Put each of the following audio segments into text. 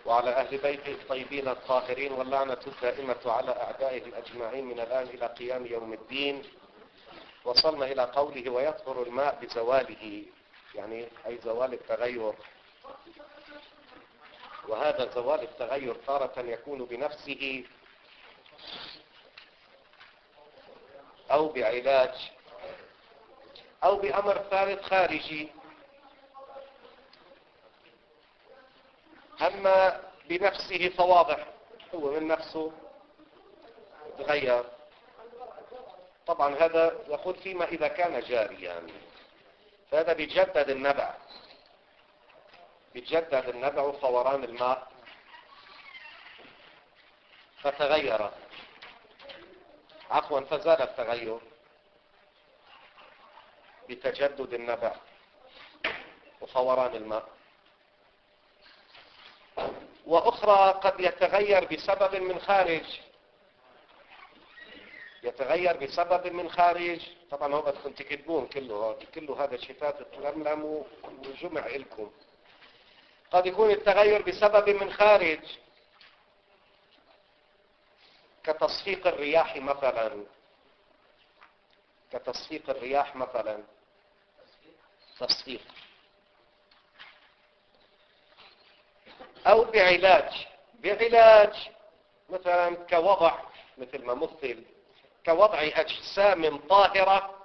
وعلى أهل بيته الطيبين الطاهرين، واللعنة الدائمة على أعدائهم أجمعين من الآن إلى قيام يوم الدين. وصلنا إلى قوله ويطهر الماء بزواله، يعني أي زوال التغير. وهذا زوال التغير تارة يكون بنفسه أو بعلاج أو بأمر ثالث خارجي. أما بنفسه فواضح، هو من نفسه تغير. طبعا هذا يقول فيما إذا كان جاريا، فهذا بيجدد النبع، بيجدد النبع وفوران الماء فتغير، عفوا فزال التغير بتجدد النبع وفوران الماء. وأخرى قد يتغير بسبب من خارج، يتغير بسبب من خارج. طبعا هو بدكم تكتبون كله هذا شتات تلملم وجمع لكم. قد يكون التغير بسبب من خارج كتصفيق الرياح مثلا، كتصفيق الرياح مثلا، تصفيق. أو بعلاج، بعلاج مثلا كوضع، مثل ما مثل كوضع أجسام طاهرة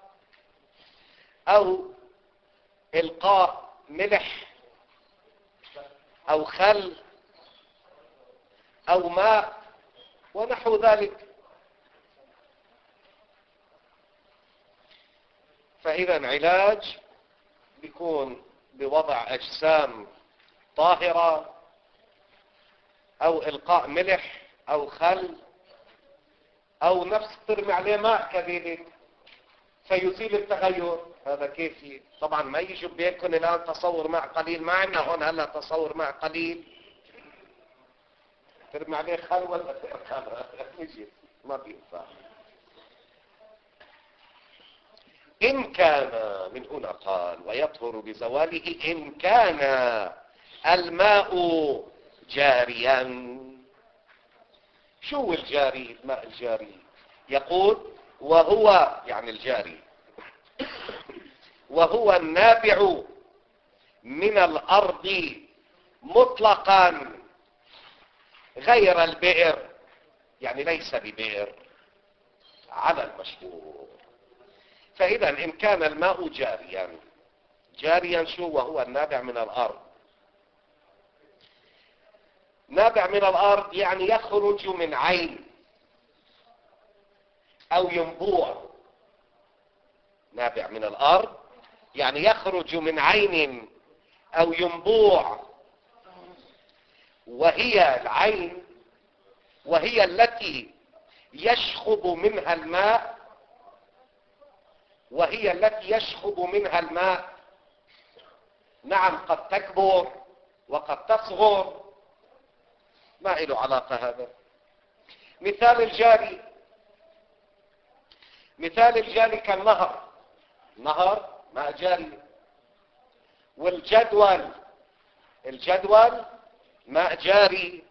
أو إلقاء ملح أو خل أو ماء ونحو ذلك. فإذا علاج بيكون بوضع أجسام طاهرة أو إلقاء ملح أو خل أو نفس ترمي عليه ماء كذلك فيزيل التغير. هذا كيفي. طبعا ما يجي بينكم الآن تصور ماء قليل، ما عندنا هون هلا تصور ماء قليل ترمي عليه خل ولا يجي، ما بينفع. إن كان، من هنا قال ويطهر بزواله إن كان الماء جاريا. شو الجاري؟ الماء الجاري يقول وهو، يعني الجاري، وهو النابع من الأرض مطلقا غير البئر، يعني ليس ببئر على المشهور. فإذا إن كان الماء جاريا، جاريا شو؟ وهو النابع من الأرض. نابع من الأرض يعني يخرج من عين أو ينبوع. نابع من الأرض يعني يخرج من عين أو ينبوع، وهي العين وهي التي يشخب منها الماء، وهي التي يشخب منها الماء. نعم قد تكبر وقد تصغر، ما له علاقة هذا. مثال الجاري، مثال الجاري كالنهر، نهر ماء جاري. والجدول، الجدول ماء جاري.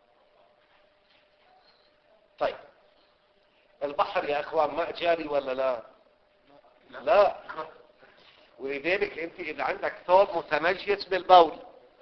طيب البحر يا اخوان ماء جاري ولا لا؟ لا. ولذلك انت اذا عندك ثوب متنجس بالبول،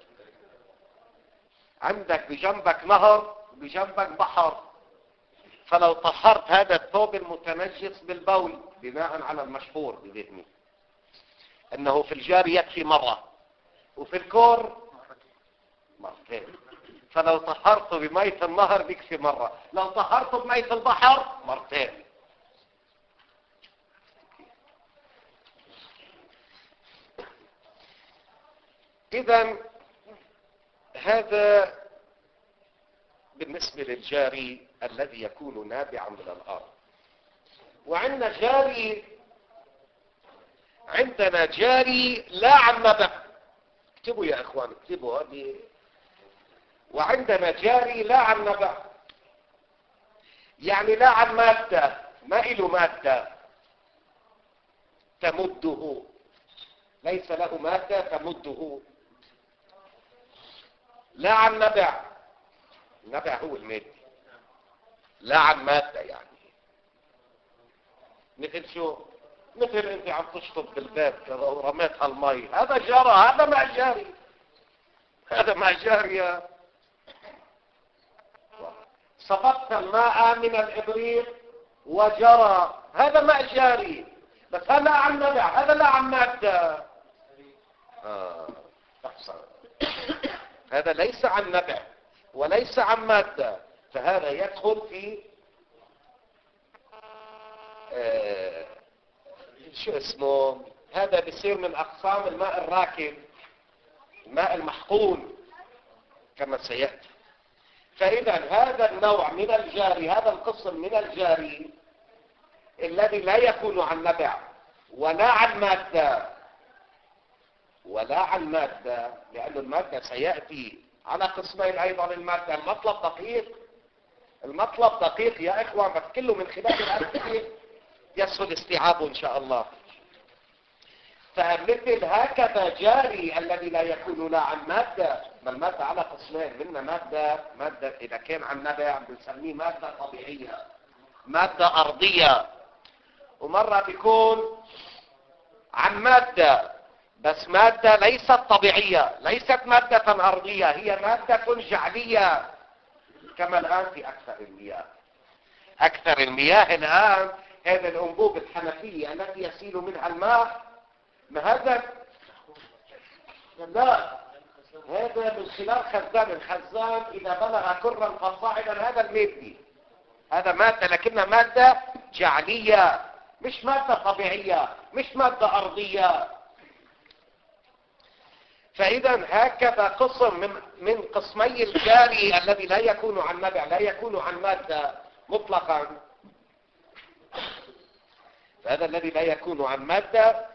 عندك بجنبك نهر وبجنبك بحر، فلو طهرت هذا الثوب المتنجس بالبول بناء على المشهور بذهني انه في الجاري يكفي مرة وفي الكور مرتين، فلو طهرته بمية النهر بيكفي مرة، لو طهرته بمية البحر مرتين. إذن هذا بالنسبة للجاري الذي يكون نابعا من الأرض. وعندنا جاري، عندنا جاري لا عن نبع. اكتبوا يا اخوان، اكتبوا هذه. وعندنا جاري لا عن نبع، يعني لا عن مادة، ما له مادة تمده، ليس له مادة تمده. لا عن نبع النبع هو المادي، لا عن مادة يعني. مثل شو؟ مثل انت عم تشطب بالباب كذا ورميتها المي، هذا جرى، هذا ماء جاري، هذا ماء جاري. صفقت الماء من الابريق وجرى، هذا ماء جاري، بس هذا عن نبع، هذا لا عن مادة. أحسن. هذا ليس عن نبع وليس عن مادة، فهذا يدخل في شو اسمه، هذا بيصير من أقسام الماء الراكد، الماء المحقون كما سيأتي. فإذا هذا النوع من الجاري، هذا القسم من الجاري الذي لا يكون عن نبع ولا عن مادة، ولا عن مادة، لأن المادة سيأتي على قسمين أيضا. المادة المطلب دقيق، المطلب دقيق يا إخوان، بس كله من خلال الأمثلة يسهل استيعابه إن شاء الله. فمثل هكذا جاري الذي لا يكون لا عن مادة، بل مادة على قسمين، منها مادة إذا كان عن نبع بنسميه مادة طبيعية، مادة أرضية، ومرة بيكون عن مادة بس مادة ليست طبيعية، ليست مادة أرضية، هي مادة جعلية، كما الآن في أكثر المياه. أكثر المياه الآن هذه الأنبوب الحنفية التي يسيل منها الماء، ما هذا لا، هذا من خلال خزان، الخزان إذا بلغ كرا فصاعدا هذا المادي، هذا مادة لكنها مادة جعلية، مش مادة طبيعية، مش مادة أرضية. فإذا هكذا قسم من قسمي الجاري الذي لا يكون عن نبع، لا يكون عن مادة مطلقا. فهذا الذي لا يكون عن مادة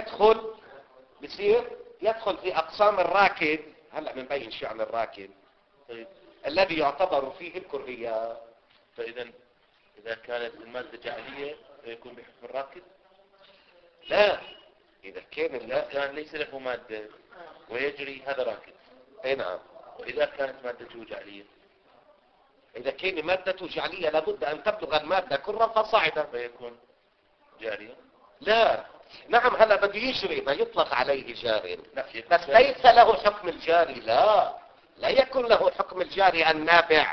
يدخل في أقسام الراكد. هلأ بنبين شيء عن الراكد. طيب. الذي يعتبر فيه الكريات. فإذا إذا كانت المادة جعلية فيكون بحكم الراكد؟ لا، إذا كان ليس له مادة ويجري، هذا راكد. اي نعم. وإذا كانت مادته جعلية، إذا كان مادته جعلية لابد أن تبلغ المادة كرا فصاعدا فيكون جاريا. لا، نعم، هلا بده يجري، ما يطلق عليه جاري، بس جاري. ليس له حكم الجاري، لا يكون له حكم الجاري النابع.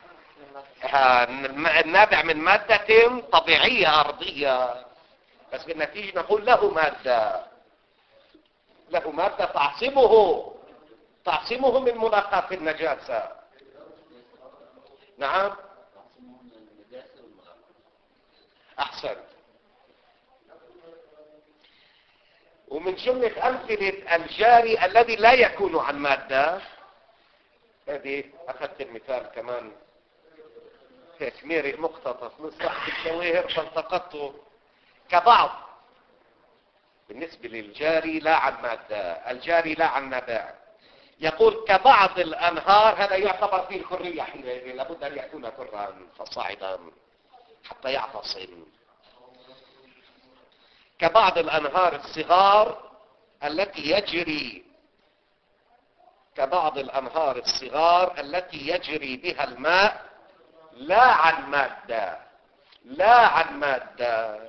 النابع من مادة طبيعية أرضية، بس بالنتيجة نقول له مادة تعصمه من ملاقاة النجاسة. نعم، أحسن. ومن جملة أمثلة الجاري الذي لا يكون عن مادة، هذه أخذت المثال كمان هيك ميري مقتطف من صاحب الجواهر فالتقطته كبعض. بالنسبة للجاري لا عن مادة، الجاري لا عن نبع، يقول كبعض الأنهار، هذا يعتبر فيه الكرية حينئذ، لابد أن يكون كرا فصاعدا حتى يعتصم. كبعض الأنهار الصغار التي يجري بها الماء لا عن مادة،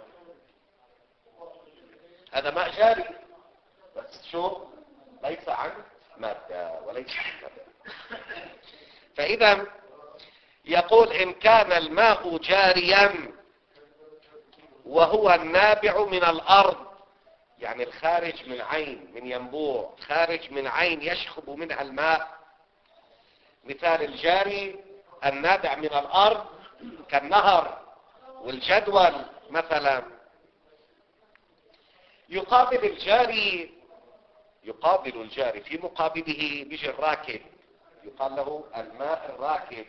هذا ماء جاري بس شو ليس عن مادة وليس عن مادة. فإذا يقول إن كان الماء جاريا وهو النابع من الأرض، يعني الخارج من عين، من ينبوع خارج من عين يشخب منها الماء. مثال الجاري النابع من الأرض كالنهر والجدول مثلا. يقابل الجاري في مقابله بيجي الراكد، يقال له الماء الراكد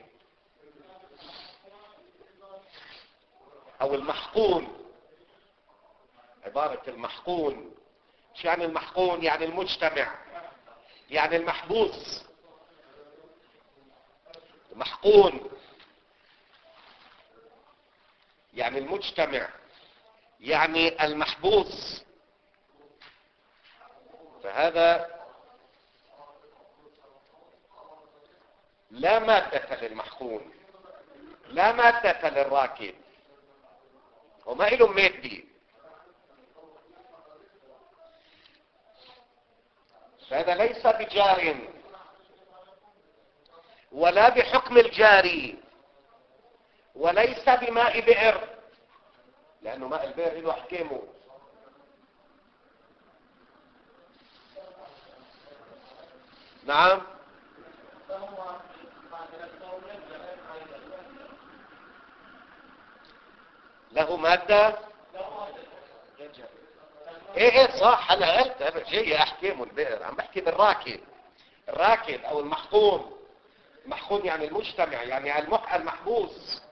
أو المحقون. عبارة المحقون، شو يعني المحقون؟ يعني المجتمع، يعني المحبوس. محقون يعني المجتمع، يعني المحبوس. فهذا لا مادة للمحقون، لا مادة للراكب، وما إلهم مادة. فهذا ليس بجار ولا بحكم الجاري وليس بماء بئر، لأنه ماء البئر له أحكامه. نعم. له مادة. ايه صح، انا قلت انا جاي احكامه البئر، عم بحكي بالراكب، الراكب او المحقون. المحقون يعني المجتمع، يعني المحبوس،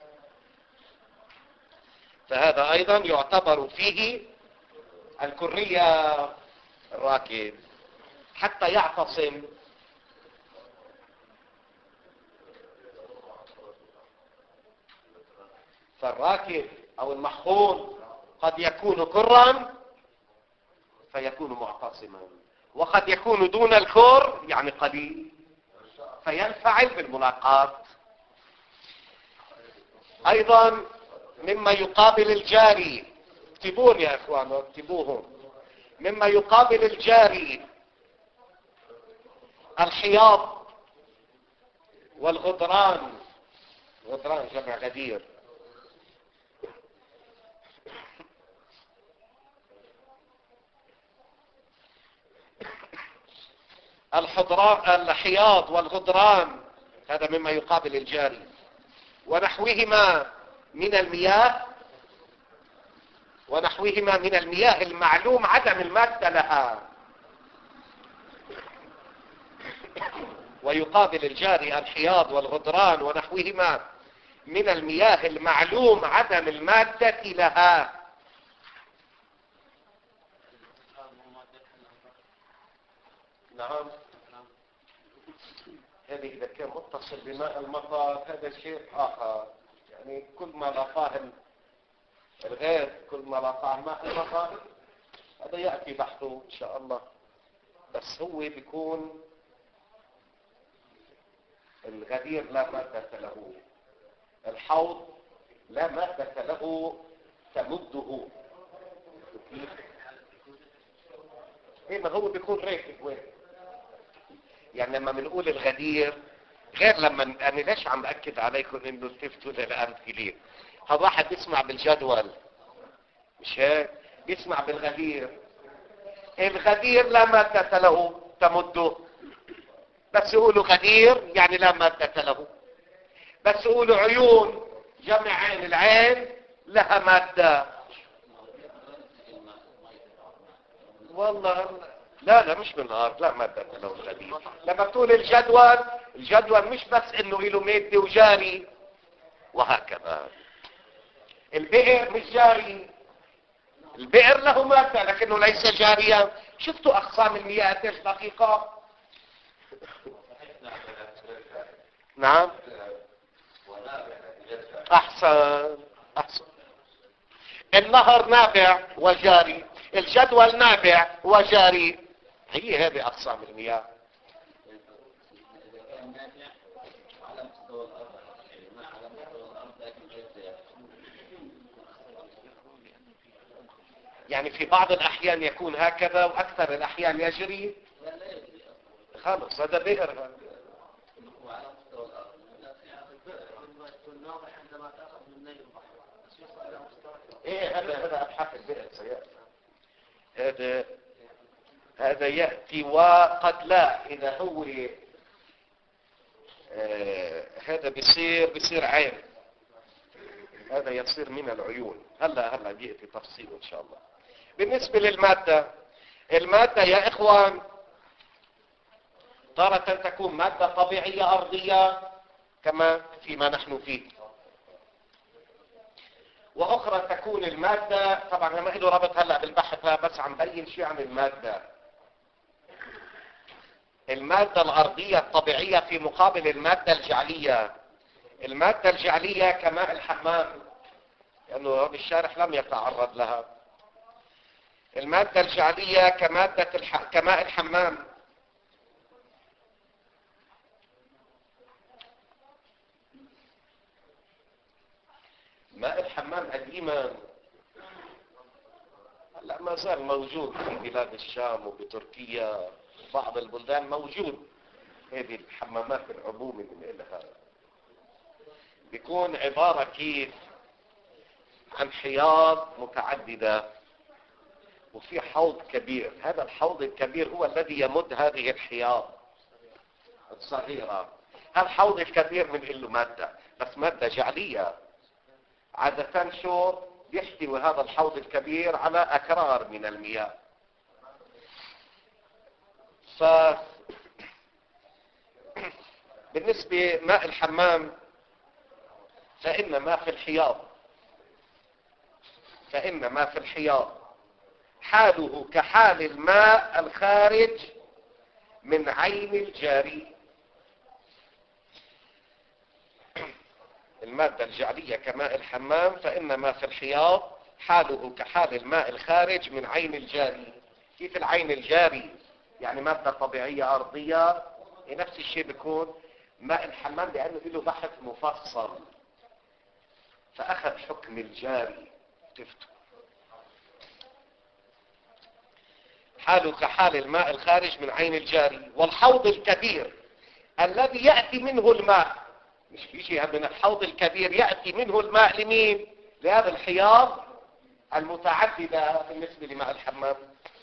فهذا ايضا يعتبر فيه الكرية الراكب حتى يعتصم. فالراكب او المحقون قد يكون كرا فيكون معتصما، وقد يكون دون الكر يعني قليل فينفعل بالملاقات. ايضا مما يقابل الجاري، اكتبون يا اخوان اكتبوهم، مما يقابل الجاري الحياض والغدران، غدران جمع غدير، الحياض والغدران، هذا مما يقابل الجاري، ونحوهما من المياه، ونحوهما من المياه المعلوم عدم المادة لها. ويقابل الجاري الحياض والغدران ونحوهما من المياه المعلوم عدم المادة لها. نعم. هذه إذا كان متصل بماء المطر هذا شيء آخر، يعني كل ما لقاه الغاز، كل ما لقاه ماء المطر هذا يأتي بحثه إن شاء الله. بس هو بيكون الغدير لا مادة له، الحوض لا مادة له تمده. ايه ما هو بيكون راكب وين؟ يعني لما بنقول الغدير غير لما انا ليش عم باكد عليكم انه التفتوا للامثله. هذا واحد بيسمع بالجدول مش هيك، بيسمع بالغدير. الغدير لا مادة له تمده، بس يقولوا غدير يعني لا مادة له. بس يقولوا عيون جمع عين، العين لها مادة. والله لا مش من الارض، لا مادة له الغدير. لما بتقول الجدول مش بس انه له مادة وجاري وهكذا. البئر مش جاري، البئر له مادة لكنه ليس جاريا. شفتوا اقسام المياه قديش دقيقة؟ نعم احسن. النهر نابع وجاري، الجدول نابع وجاري، هي هذه اقسام المياه. يعني في بعض الاحيان يكون هكذا واكثر الاحيان يجري. خلص هذا بئر. ايه هذا ابحاث البئر سيأتي. هذا يأتي وقد لا، اذا هو هذا بيصير عين، هذا يصير من العيون. هلا يأتي تفصيل ان شاء الله. بالنسبة للمادة، المادة يا اخوان تارة تكون مادة طبيعية ارضية كما فيما نحن فيه، واخرى تكون المادة، طبعا ما له ربط هلا بالبحث، بس عم بين شيء عن المادة الارضية الطبيعية في مقابل المادة الجعلية. المادة الجعلية كماء الحمام، لانه الشارح لم يتعرض لها. المادة الجعلية كماء الحمام، ماء الحمام قديما لا ما زال موجود في بلاد الشام وبتركيا بعض البلدان موجود هذه الحمامات العمومي من إلها بيكون عبارة كيف عن حياض متعددة وفي حوض كبير. هذا الحوض الكبير هو الذي يمد هذه الحياض الصغيرة. الحوض الكبير من له مادة بس مادة جعلية عادة شو يحتوي هذا الحوض الكبير على أكرار من المياه. بالنسبة ماء الحمام فإن ما في الحياض حاله كحال الماء الخارج من عين الجاري. المادة الجعلية كماء الحمام فإن ما في الحياض حاله كحال الماء الخارج من عين الجاري. كيف العين الجاري؟ يعني مادة طبيعية أرضية. نفس الشيء بيكون ماء الحمام لأنه له بحث مفصل فأخذ حكم الجاري. تفتوا حاله كحال الماء الخارج من عين الجاري. والحوض الكبير الذي يأتي منه الماء، مش بيجي من الحوض الكبير يأتي منه الماء لمين؟ لهذا الحياض المتعددة بالنسبة لماء الحمام.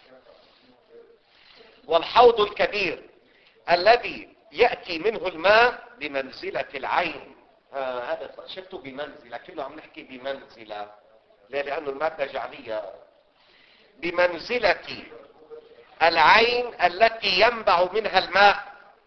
والحوض الكبير الذي يأتي منه الماء بمنزلة العين. هذا شفتوا بمنزلة، كله عم نحكي بمنزلة. ليه؟ لأنه المادة جعلية. بمنزلة العين التي ينبع منها الماء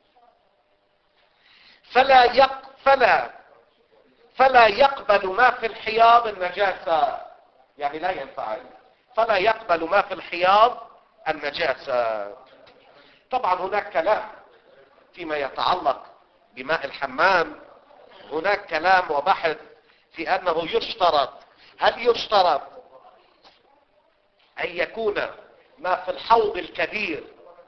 فلا يقبل ما في الحياض النجاسة. يعني لا ينفعل. فلا يقبل ما في الحياض النجاسة. طبعا هناك كلام فيما يتعلق بماء الحمام. هناك كلام وبحث في أنه يشترط، هل يشترط أن يكون ما في الحوض الكبير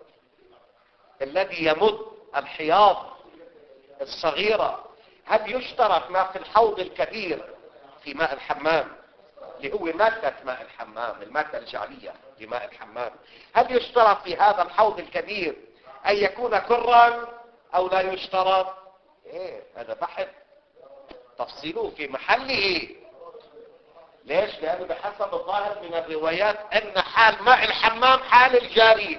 الذي يمد الحياض الصغيرة، هل يشترط ما في الحوض الكبير في ماء الحمام اللي هو مادة ماء الحمام، المادة الجعلية لماء الحمام، هل يشترط في هذا الحوض الكبير أن يكون كرا أو لا يشترط؟ هذا بحث تفصيله في محله. ليش؟ لأنه بحسب الظاهر من الروايات أن حال ماء الحمام حال الجاري.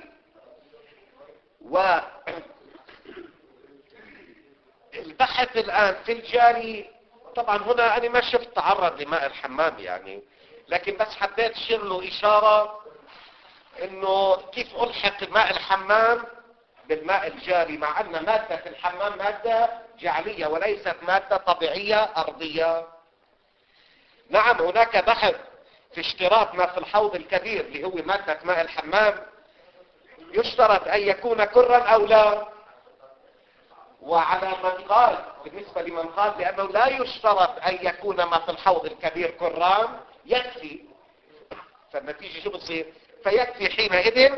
والبحث الآن في الجاري طبعا هنا أنا ما شفت تعرض لماء الحمام يعني، لكن بس حبيت أشير له إشارة إنه كيف ألحق ماء الحمام بالماء الجاري مع أن مادة الحمام مادة جعلية وليست مادة طبيعية أرضية. نعم هناك بحث في اشتراط ما في الحوض الكبير اللي هو مادة ماء الحمام يشترط أن يكون كرا أو لا. وعلى من قال بالنسبة لمن قال لأنه لا يشترط أن يكون ما في الحوض الكبير كران يكفي، فالنتيجة شو بتصير؟ فيكفي حينئذ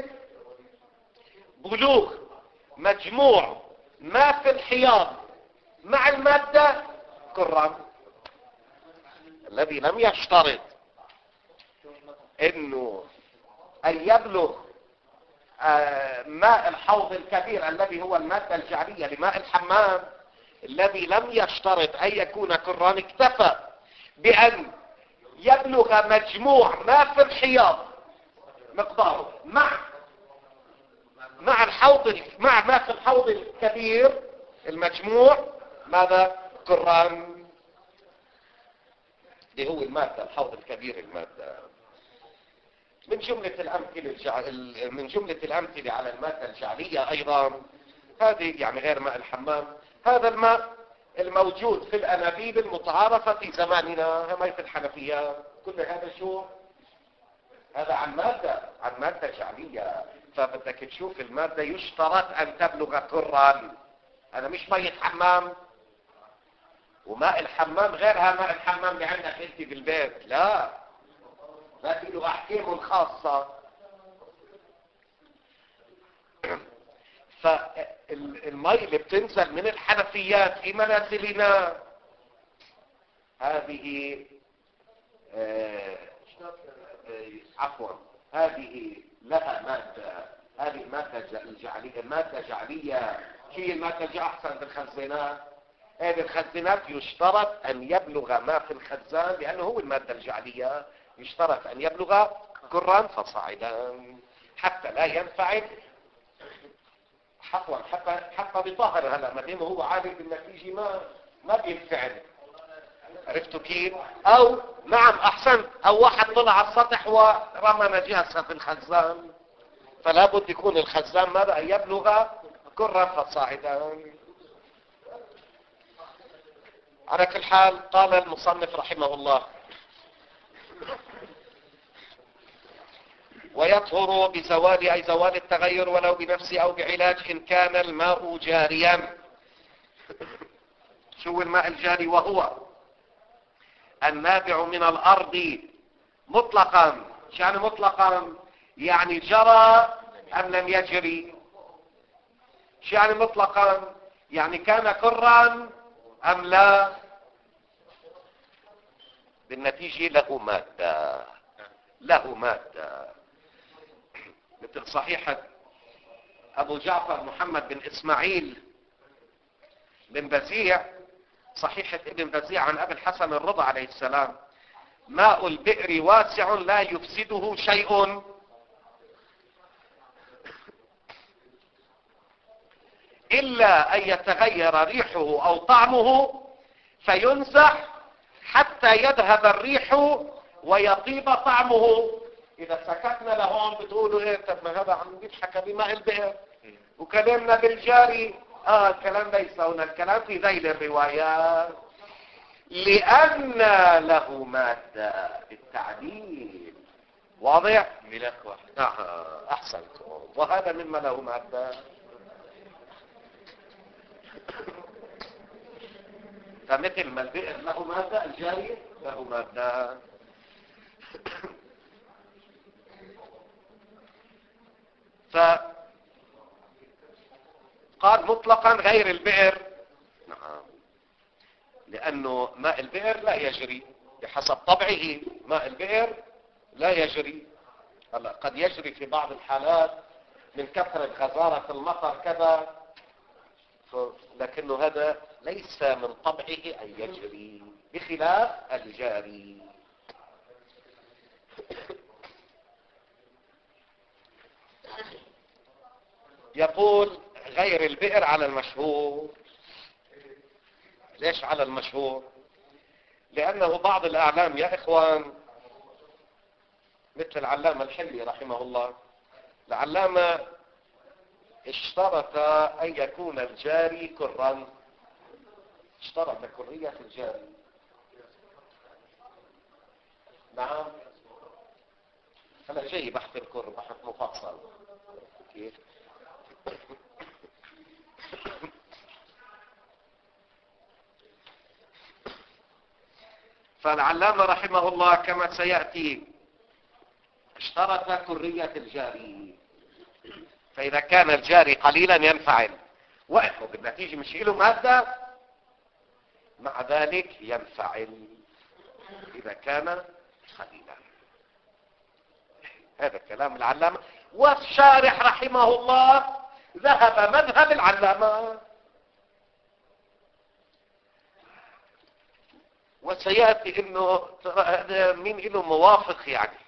بلوغ مجموع ما في الحياض مع المادة كران. الذي لم يشترط انه ان يبلغ ماء الحوض الكبير الذي هو المادة الجعلية لماء الحمام، الذي لم يشترط ان يكون كران اكتفى بان يبلغ مجموع ما في الحياض مقداره مع الحوض مع ما في الحوض الكبير المجموع ماذا؟ كران، اللي هو المادة الحوض الكبير المادة. من جملة الأمثلة على المادة الجعلية أيضا هذه يعني غير ماء الحمام، هذا الماء الموجود في الأنابيب المتعارفة في زماننا ماء الحنفيات، كل هذا شو؟ هذا عن مادة جعلية. فبدك تشوف المادة يشترط أن تبلغ كرا. هذا مش مية حمام، وماء الحمام غيرها ماء الحمام اللي عندك انت بالبيت، لا هذه له احكامه الخاصة. فالمي اللي بتنزل من الحنفيات في منازلنا هذه آه، عفوا، هذه لها مادة، هذه مادة الجعلية، مادة جعلية. هي المادة أحسن بالخزانات. هذه الخزانات يشترط أن يبلغ ما في الخزان، لأنه هو المادة الجعلية يشترط أن يبلغ كرا فصاعدا حتى لا ينفعل. حتى بطاهر هلا ما دام هو عارف بالنتيجة ما بينفعل. عرفتوا كيف؟ او نعم احسنت، او واحد طلع على السطح ورمى نجاسة في الخزان، فلا بد يكون الخزان ماذا يبلغ كرا فصاعدا. على كل حال قال المصنف رحمه الله: ويطهر بزوال، أي زوال التغير ولو بنفسه أو بعلاج، إن كان الماء جاريا. شو الماء الجاري؟ وهو النابع من الأرض مطلقا. شو يعني مطلقا؟ يعني جرى أم لم يجري. شو يعني مطلقا؟ يعني كان كرا أم لا. بالنتيجة له مادة، له مادة. مثل صحيحة أبو جعفر محمد بن إسماعيل بن بزيع، صحيحة ابن بزيع عن أبي الحسن الرضا عليه السلام: ماء البئر واسع لا يفسده شيء، إلا أن يتغير ريحه أو طعمه فينزح حتى يذهب الريح ويطيب طعمه. إذا سكتنا لهون بتقولوا إيه؟ طب ما هذا عم يضحك بماء البئر وكلامنا بالجاري. الكلام ليس هنا، الكلام في ذيل الروايات، لأن له مادة بالتعديل. واضح؟ ملاك واحد. أحسنتم. وهذا مما له مادة. فمثل ما البئر له مادة، الجاري له مادة. فقال مطلقا غير البئر. نعم، لأنه ماء البئر لا يجري بحسب طبعه. ماء البئر لا يجري. هلا قد يجري في بعض الحالات من كثرة غزارة المطر كذا، لكنه هذا ليس من طبعه أن يجري، بخلاف الجاري. يقول غير البئر على المشهور. ليش على المشهور؟ لأنه بعض الأعلام يا إخوان، مثل العلامة الحلي رحمه الله، العلامة اشترط أن يكون الجاري كرا، اشترط كرية الجاري. نعم، هلا جاي بحث الكر، بحث مفصل كيف. فالعلامة رحمه الله كما سيأتي اشترط كرية الجاري، فإذا كان الجاري قليلا ينفعل، وإنه بالنتيجة مش له مادة، مع ذلك ينفعل إذا كان قليلا. هذا كلام العلامة. والشارح رحمه الله ذهب مذهب العلامة، وسيأتي انه هذا مين له موافق يعني.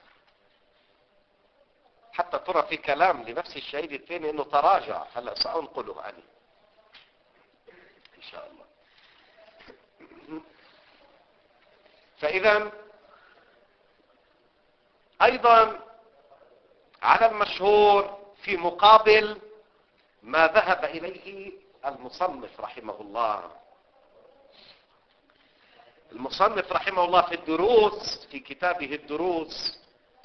حتى ترى في كلام لنفس الشهيد الثاني انه تراجع، هلا سأنقله عنه ان شاء الله. فاذا ايضا على المشهور في مقابل ما ذهب اليه المصنف رحمه الله. المصنف رحمه الله في الدروس، في كتابه الدروس،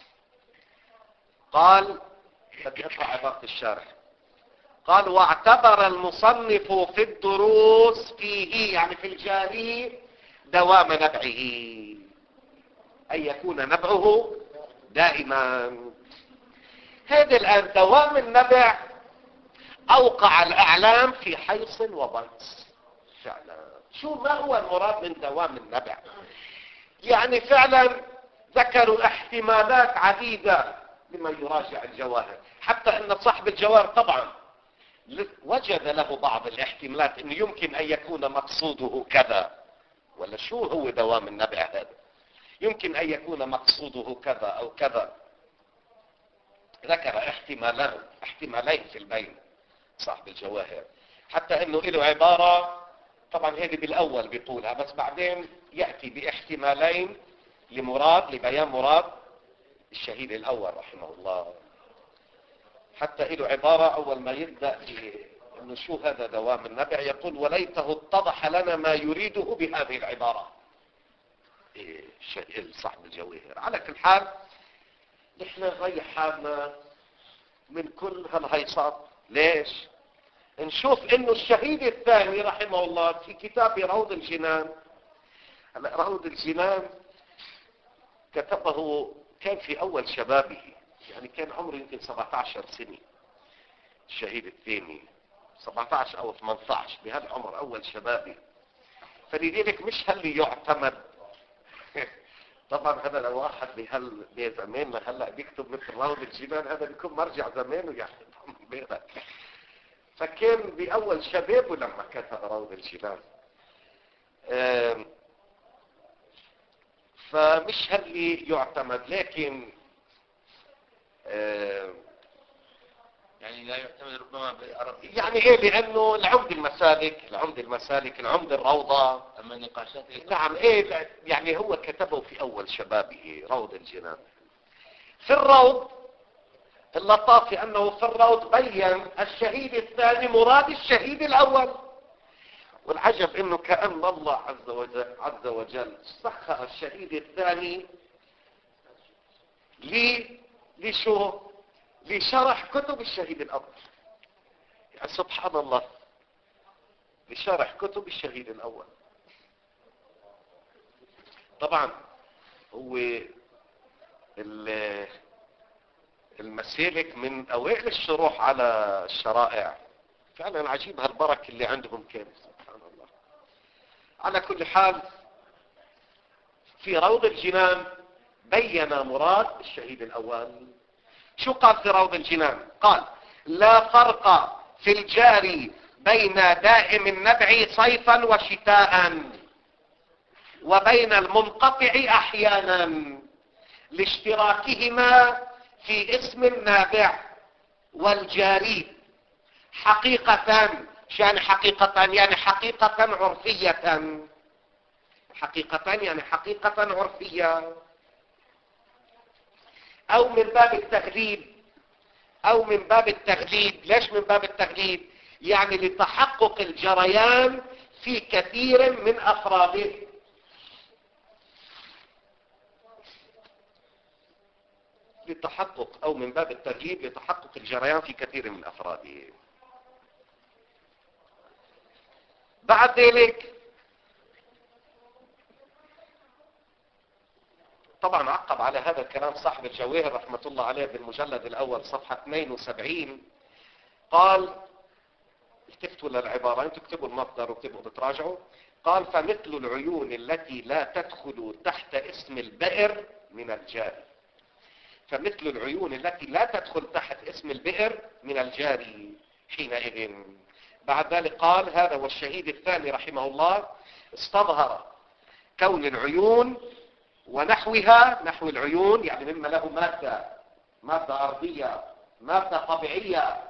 قال، بدي اقرا عبارة الشارح، قال: واعتبر المصنف في الدروس فيه، يعني في الجاري، دوام نبعه، أن يكون نبعه دائما. هذا الآن دوام النبع أوقع الأعلام في حيص وبنص فعلا. شو ما هو المراد من دوام النبع؟ يعني فعلا ذكروا احتمالات عديدة لمن يراجع الجواهر، حتى ان صاحب الجواهر طبعا وجد له بعض الاحتمالات انه يمكن ان يكون مقصوده كذا، ولا شو هو دوام النبع هذا، يمكن ان يكون مقصوده كذا او كذا. ذكر احتمالين في البين صاحب الجواهر، حتى انه له عبارة طبعا هذه بالاول بيقولها، بس بعدين يأتي باحتمالين لبيان مراد الشهيد الاول رحمه الله. حتى له عبارة اول ما يبدأ انه شو هذا دوام النبع، يقول وليته اتضح لنا ما يريده بهذه العبارة صاحب الجواهر. على كل حال نحن نريح حالنا من كل هالهيصات. ليش؟ نشوف انه الشهيد الثاني رحمه الله في كتاب روض الجنان، روض الجنان كتبه كان في اول شبابه، يعني كان عمره يمكن 17 سنة الشهيد الثاني، 17 او 18 بهالعمر اول شبابه، فلذلك مش هل يعتمد. طبعا هذا لو واحد بزماننا هلا بيكتب مثل روض الجنان هذا بيكون مرجع زمانه يعني. فكان باول شبابه لما كتب روض الجنان، فمش هل يعتمد، لكن يعني لا يعتمد ربما بالعربي، يعني ايه، لانه العمد المسالك العمد الروضة، اما النقاشات نعم ايه، يعني هو كتبه في اول شبابه روض الجنان. في الروض اللطافة انه في الروض بين الشهيد الثاني مراد الشهيد الاول، والعجب انه كأن الله عز وجل سخر الشهيد الثاني لشو؟ لشرح كتب الشهيد الاول. يعني سبحان الله، لشرح كتب الشهيد الاول. طبعا هو المسالك من اوائل الشروح على الشرائع، فعلا عجيب هالبركة اللي عندهم كان، سبحان الله. على كل حال في روض الجنان بين مراد الشهيد الاول. شو قال في روض الجنان؟ قال لا فرق في الجاري بين دائم النبع صيفا وشتاء وبين المنقطع احيانا لاشتراكهما في اسم النابع والجاري حقيقة. شان حقيقة يعني حقيقة عرفية، حقيقة يعني حقيقة عرفية، او من باب التغليب. ليش من باب التغليب؟ يعني لتحقق الجريان في كثير من افراده. او من باب التغليب لتحقق الجريان في كثير من افراده. بعد ذلك طبعا عقب على هذا الكلام صاحب الجواهر رحمة الله عليه بالمجلد الاول صفحة 72، قال التفتوا للعبارة، انتوا اكتبوا المصدر واكتبوا بتراجعوا. قال فمثل العيون التي لا تدخل تحت اسم البئر من الجاري، فمثل العيون التي لا تدخل تحت اسم البئر من الجاري حينئذ. بعد ذلك قال هذا والشهيد الثاني رحمه الله استظهر كون العيون ونحوها، نحو العيون يعني مما له مادة أرضية، مادة طبيعية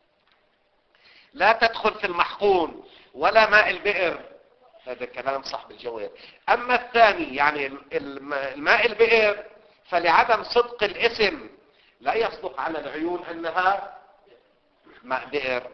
لا تدخل في المحقون ولا ماء البئر. هذا كلام صاحب الجواهر. أما الثاني يعني الماء البئر فلعدم صدق الاسم لا يصدق على العيون أنها ماء بئر.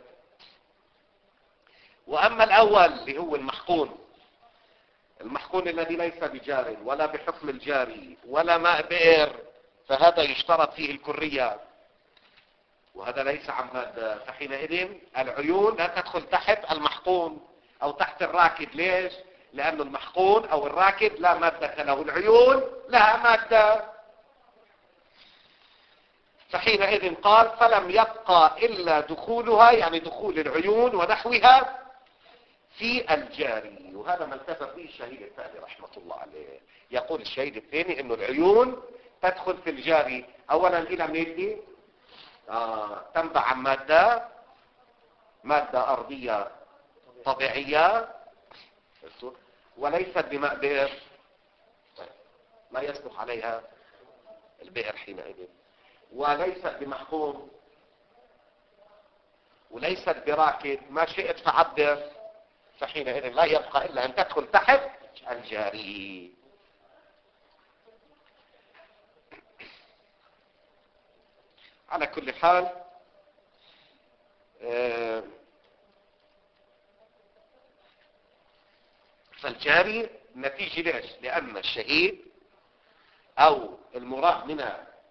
وأما الأول اللي هو المحقون الذي ليس بجار ولا بحكم الجاري ولا ماء بئر، فهذا يشترط فيه الكرية وهذا ليس عن مادة، فحينئذ العيون لا تدخل تحت المحقون أو تحت الراكد. ليش؟ لأن المحقون أو الراكد لا مادة له، العيون لها مادة. فحينئذ قال فلم يبقى إلا دخولها، يعني دخول العيون ونحوها في الجاري. وهذا ما التزم به الشهيد الثاني رحمة الله عليه. يقول الشهيد الثاني انه العيون تدخل في الجاري اولا الى ميلي تنبع عن مادة ارضية طبيعية وليست بماء بئر، لا يصلح عليها البئر حينئذ، وليست بمحكوم، وليست براكد، ما شئت فعبر، فحينئذ لا يبقى إلا أن تدخل تحت الجاري. على كل حال فالجاري نتيجة ليش؟ لأن الشهيد أو المراد من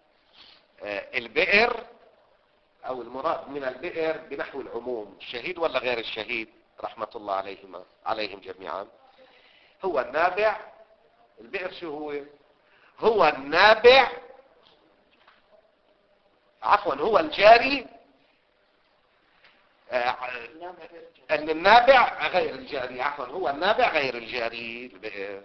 البئر أو المراد من البئر بنحو العموم، الشهيد ولا غير الشهيد رحمة الله عليهم جميعا، هو النابع. البئر شو هو النابع، عفوا هو الجاري، أن النابع غير الجاري، عفوا هو النابع غير الجاري البئر.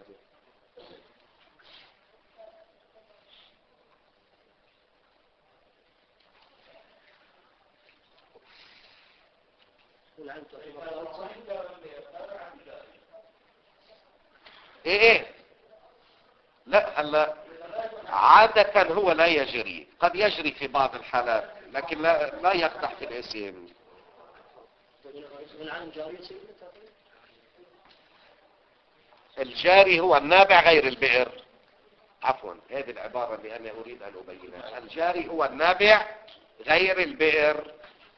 ايه لا هلا عادة هو لا يجري، قد يجري في بعض الحالات لكن لا يقدح في الاسم. الجاري هو النابع غير البئر، عفوا هذه العبارة اللي أنا أريد أن أبينها. الجاري هو النابع غير البئر،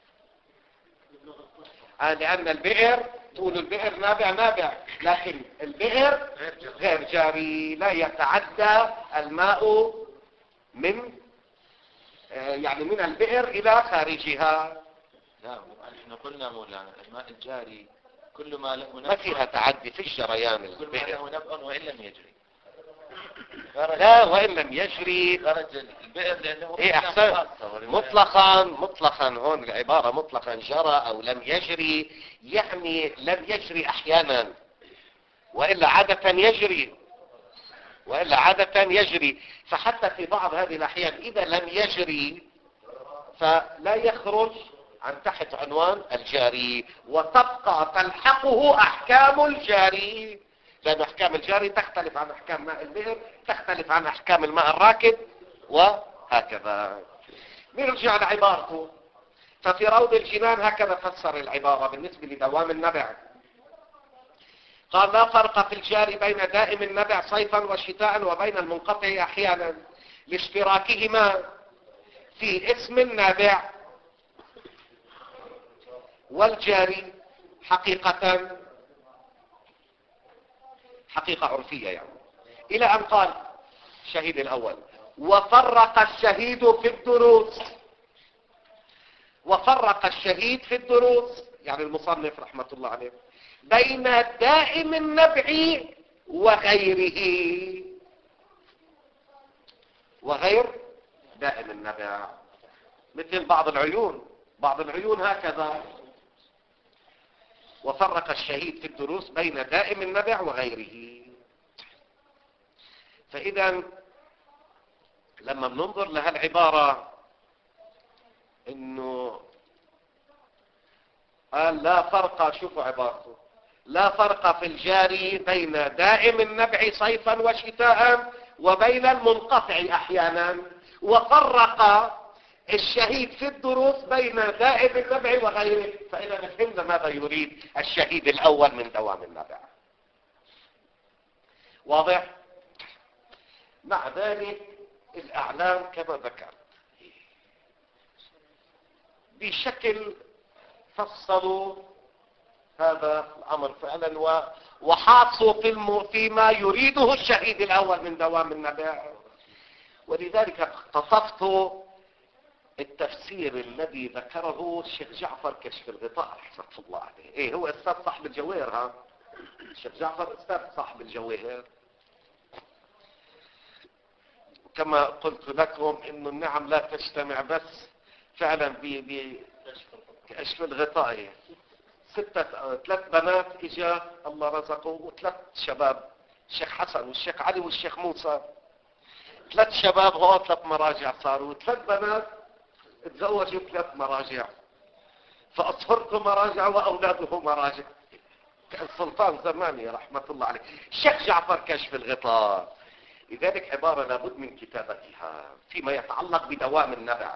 لأن البئر طول البئر نابع، لكن البئر غير جاري، لا يتعدى الماء من يعني من البئر إلى خارجها. لا احنا قلنا مولانا الماء الجاري كل ما له ما فيها تعدي في الجريان كل ما البئر. له نبأ وإن لم يجري. لا وإن لم يجري درجة البئر لأنه إيه أحسن مطلقا هون العبارة مطلقا جرى أو لم يجري، يعني لم يجري أحيانا وإلا عادة يجري، فحتى في بعض هذه الأحيان إذا لم يجري فلا يخرج عن تحت عنوان الجاري، وتبقى تلحقه أحكام الجاري، لأن أحكام الجاري تختلف عن أحكام ماء البئر، تختلف عن أحكام الماء الراكد وهكذا. نرجع لعبارته. ففي روض الجنان هكذا فسر العبارة بالنسبة لدوام النبع. قال لا فرق في الجاري بين دائم النبع صيفا وشتاء وبين المنقطع أحيانا لاشتراكهما في اسم النابع والجاري حقيقة عرفية يعني. إلى أن قال الشهيد الأول وفرق الشهيد في الدروس يعني المصنف رحمة الله عليه بين دائم النبع وغير دائم النبع، مثل بعض العيون هكذا. وفرق الشهيد في الدروس بين دائم النبع وغيره. فإذا لما بننظر لهالعبارة انه قال لا فرق، شوفوا عبارته، لا فرق في الجاري بين دائم النبع صيفا وشتاء وبين المنقطع احيانا، وفرق الشهيد في الدروس بين دائم النبع وغيره. فإذا فهمنا ماذا يريد الشهيد الأول من دوام النبع. واضح؟ مع ذلك الأعلام كما ذكرت بشكل فصلوا هذا الأمر فعلا وحاصوا فيما يريده الشهيد الأول من دوام النبع. ولذلك اقتصفت التفسير الذي ذكره الشيخ جعفر كشف الغطاء رحمة الله عليه. ايه هو استاذ صاحب الجواهر، الشيخ جعفر استاذ صاحب الجواهر. كما قلت لكم انه النعم لا تجتمع بس فعلا بكشف الغطاء، ثلاث بنات اجا الله رزقه، وثلاث شباب، الشيخ حسن والشيخ علي والشيخ موسى. ثلاث شباب هون 3 مراجع صاروا، وثلاث بنات تزوجوا 3 مراجع، فأصهرته مراجع وأولاده مراجع. السلطان زماني رحمة الله عليه. الشيخ جعفر كشف الغطاء. لذلك عبارة لابد من كتابتها فيما يتعلق بدوام النبع.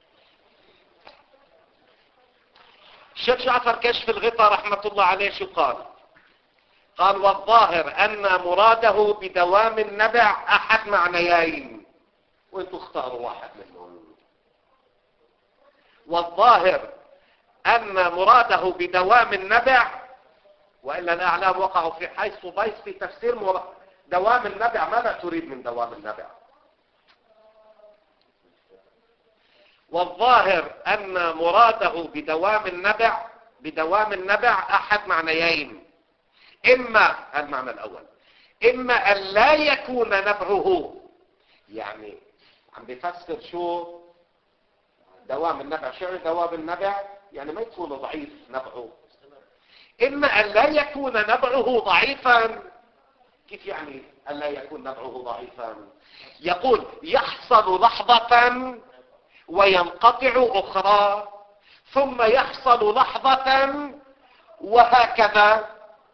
الشيخ جعفر كشف الغطاء رحمة الله عليه شو قال؟ قال: والظاهر أن مراده بدوام النبع أحد معنيين، وانتوا اختاروا واحد منهم. والظاهر أن مراده بدوام النبع، وإلا الأعلام وقعوا في حيث ضيف في تفسير دوام النبع. ماذا تريد من دوام النبع؟ والظاهر أن مراده بدوام النبع أحد معنيين. إما المعنى الأول، إما أن لا يكون نبعه، يعني عم بيفسر شو دوام النبع. شو دوام النبع؟ يعني ما يكون ضعيف نبعه. إما أن لا يكون نبعه ضعيفا. كيف يعني أن لا يكون نبعه ضعيفا؟ يقول: يحصل لحظة وينقطع أخرى، ثم يحصل لحظة وهكذا،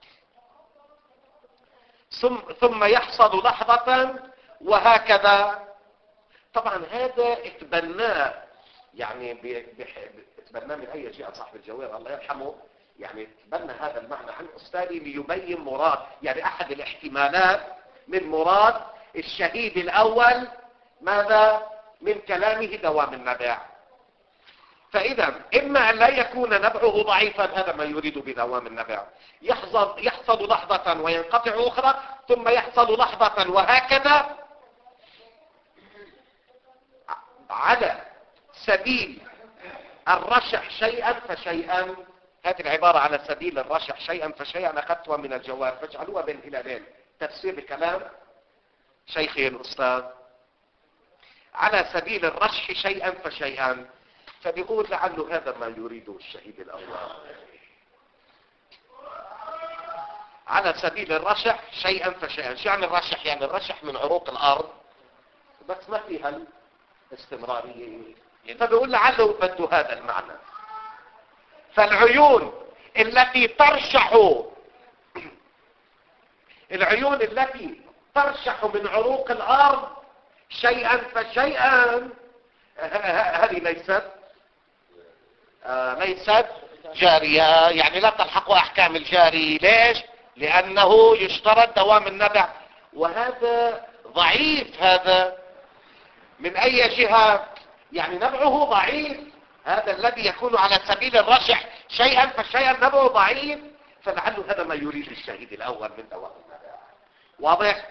ثم يحصل لحظة وهكذا. طبعا هذا اتبناه، يعني اتبناه من أي جهة صاحب الجواب الله يرحمه، يعني اتبنى هذا المعنى عن أستاذي ليبين مراد، يعني أحد الاحتمالات من مراد الشهيد الأول ماذا من كلامه دوام النبع. فإذا إما أن لا يكون نبعه ضعيفا، هذا ما يريد بدوام النبع. يحصل لحظة وينقطع أخرى، ثم يحصل لحظة وهكذا، على سبيل الرشح شيئا فشيئا. هذه العبارة على سبيل الرشح شيئا فشيئا أخذتها من الجواب، فاجعلوها بين هلالين، تفسير بكلام شيخي الأستاذ. على سبيل الرشح شيئا فشيئا، فبيقول لعله هذا ما يريده الشهيد الأول. على سبيل الرشح شيئا فشيئا. شو يعني الرشح؟ يعني الرشح من عروق الأرض، بس ما فيها الاستمرارية. فبيقول لعله بده هذا المعنى. فالعيون التي ترشح من عروق الأرض شيئا فشيئا، هذه ليست جارية، يعني لا تلحق أحكام الجاري. ليش؟ لأنه يشترط دوام النبع، وهذا ضعيف. هذا من أي جهة؟ يعني نبعه ضعيف. هذا الذي يكون على سبيل الرشح شيئا فشيئا نبعه ضعيف، فلعله هذا ما يريد الشهيد الأول من دوام النبع. واضح؟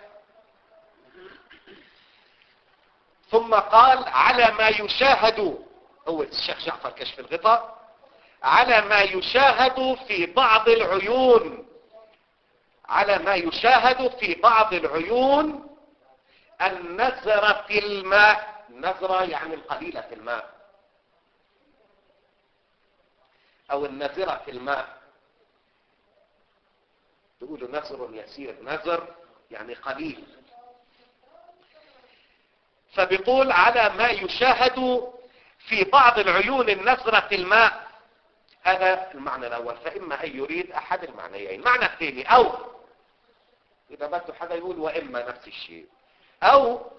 ثم قال: على ما يشاهد، هو الشيخ جعفر كشف الغطاء، على ما يشاهد في بعض العيون، على ما يشاهد في بعض العيون النزرة في الماء. النزرة يعني القليلة في الماء، أو النزرة في الماء. تقولوا نزر يسير، نزر يعني قليل. فبيقول: على ما يشاهد في بعض العيون النزرة الماء. هذا المعنى الأول. فإما أن يريد أحد المعنيين. معنى الثاني، أو إذا بده حدا يقول وإما نفس الشيء، أو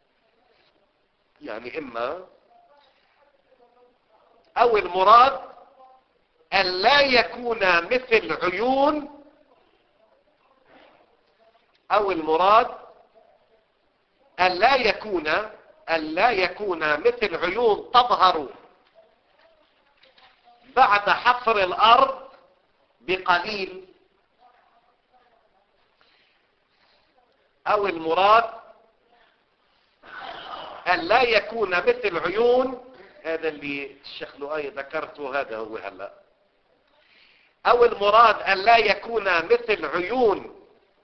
يعني إما أو المراد أن لا يكون مثل عيون، أو المراد أن لا يكون مثل عيون تظهر بعد حفر الأرض بقليل، أو المراد أن لا يكون مثل عيون، هذا اللي الشيخ لؤي ذكرته، هذا هو هلا. أو المراد أن لا يكون مثل عيون،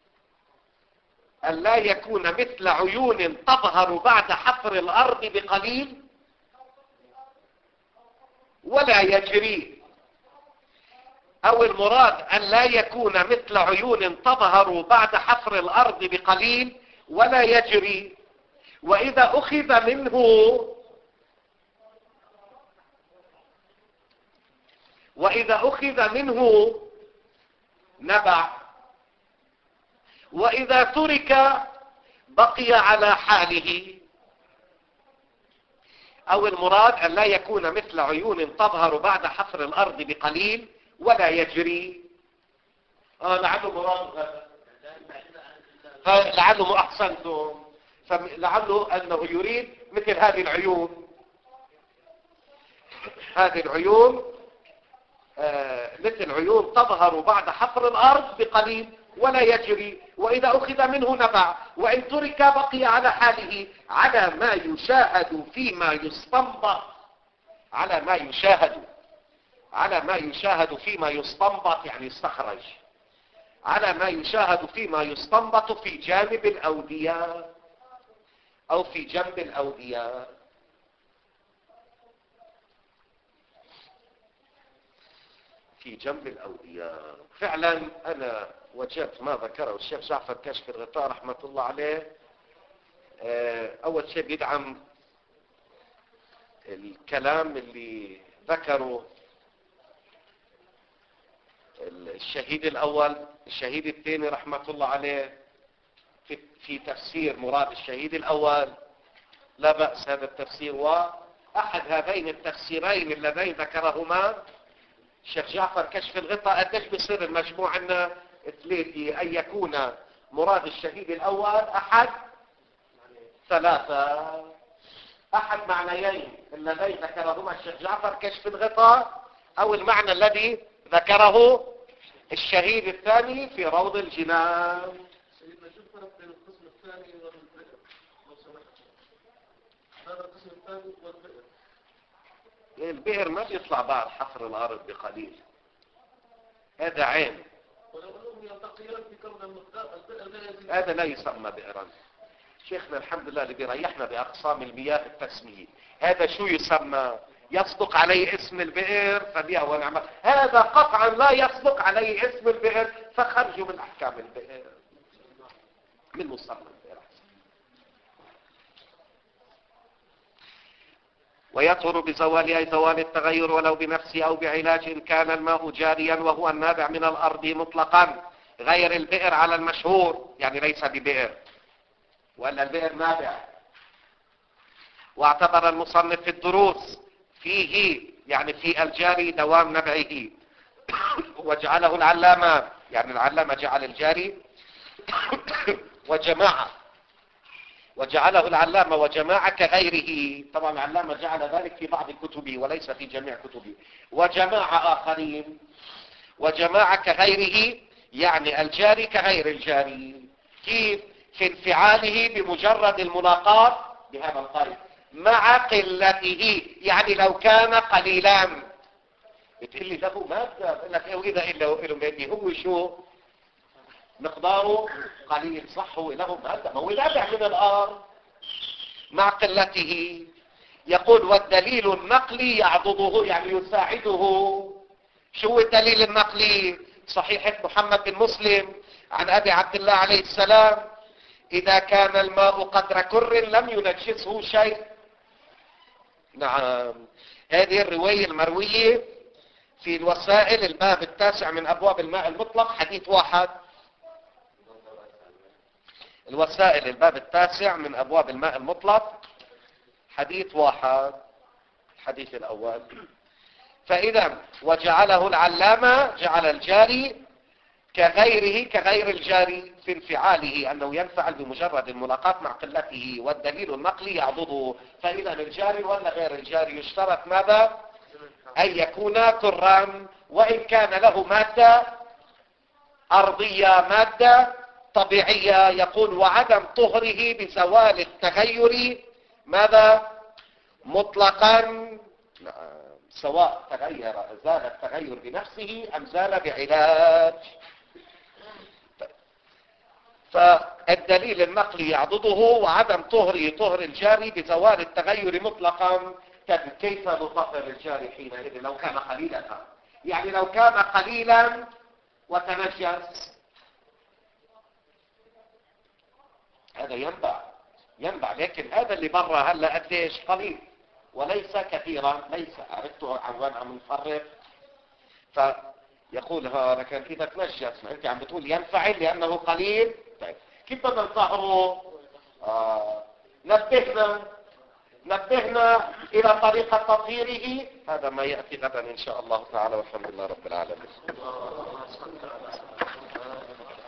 أن لا يكون مثل عيون تظهر بعد حفر الأرض بقليل، ولا يجري او المراد ان لا يكون مثل عيون تظهر بعد حفر الارض بقليل ولا يجري، واذا اخذ منه نبع، واذا ترك بقي على حاله. او المراد ان لا يكون مثل عيون تظهر بعد حفر الارض بقليل ولا يجري. لعله مراد لعله احسنتم، فلعله انه يريد مثل هذه العيون. هذه العيون مثل عيون تظهر بعد حفر الارض بقليل ولا يجري، واذا اخذ منه نبع، وان ترك بقي على حاله، على ما يشاهد فيما يستنبط. على ما يشاهد فيما يستنبط يعني يستخرج. على ما يشاهد فيما يستنبط في جانب الاودية او في جنب الاودية. في جنب الأودية. فعلا أنا وجدت ما ذكره الشيخ جعفر كشف الغطاء رحمة الله عليه. أول شيء بيدعم الكلام اللي ذكره الشهيد الأول. الشهيد الثاني رحمة الله عليه في تفسير مراد الشهيد الأول، لا بأس هذا التفسير. وأحد هذين التفسيرين اللذين ذكرهما الشيخ جعفر كشف الغطاء، قديش بصير المجموع عندنا 3؟ أن يكون مراد الشهيد الأول أحد 3، أحد معنيين اللذين ذكرهما الشيخ جعفر كشف الغطاء، أو المعنى الذي ذكره الشهيد الثاني في روض الجنان. سيدنا شو الفرق بين القسم الثاني والبئر لو سمحت؟ هذا القسم الثاني والبئر. البئر ما بيطلع بعد حفر الارض بقليل، هذا عين. ولو انهم يلتقيان في كون المقدار البئر لا يزيد. هذا لا يسمى بئرا. شيخنا الحمد لله اللي بيريحنا باقسام المياه التسميه. هذا شو يسمى؟ يصدق عليه اسم البئر فبيها ونعمه. هذا قطعا لا يصدق عليه اسم البئر، فخرجوا من احكام البئر، من مصطلح البئر. ويطهر بزوال أي زوال التغير ولو بنفسه أو بعلاج إن كان الماء جاريا، وهو النابع من الأرض مطلقا، غير البئر على المشهور، يعني ليس ببئر وأن البئر نابع. واعتبر المصنف في الدروس فيه يعني في الجاري دوام نبعه، وجعله العلامة، يعني العلامة جعل الجاري وجعله العلامة وجماعة كغيره. طبعا العلامة جعل ذلك في بعض كتبه وليس في جميع كتبه. وجماعة آخرين، وجماعة كغيره يعني الجاري كغير الجاري. كيف؟ في انفعاله بمجرد الملاقاة بهذا القيد مع قلته، يعني لو كان قليلا. بتقول لي له مادة، بقول لك وإذا إلا هو شو مقداره قليل، صح، هو له مادة، ما هو نابع من الأرض مع قلته. يقول والدليل النقلي يعضده، يعني يساعده. شو هو الدليل النقلي؟ صحيحة محمد بن مسلم عن أبي عبد الله عليه السلام: إذا كان الماء قدر كر لم ينجسه شيء. نعم، هذه الرواية المروية في الوسائل الباب 9 من أبواب الماء المطلق، حديث 1. الوسائل الباب 9 من أبواب الماء المطلق، حديث 1، الحديث الأول. فإذا وجعله العلامة جعل الجاري كغيره كغير الجاري في انفعاله، أنه ينفعل بمجرد الملاقاة مع قلته، والدليل النقلي يعضده. فإذا الجاري ولا غير الجاري يشترط ماذا؟ أن يكون كرا، وإن كان له مادة أرضية مادة طبيعية. يقول وعدم طهره بزوال التغير ماذا؟ مطلقا، سواء زال التغير بنفسه أم زال بعلاج. فالدليل النقلي يعضده وعدم طهره طهر الجاري بزوال التغير مطلقا. كيف نطهر الجاري حينئذ لو كان قليلا؟ يعني لو كان قليلا وتنجس هذا ينبع، لكن هذا اللي برا هلا قديش قليل وليس كثيرا، ليس عرفتوا عم نفرق. فيقول لكن إذا تنجس، ما أنت عم بتقول ينفعل لأنه قليل. طيب كيف بدنا نطهره؟ نبهنا إلى طريقة تطهيره، هذا ما يأتي غدا إن شاء الله تعالى، والحمد لله رب العالمين.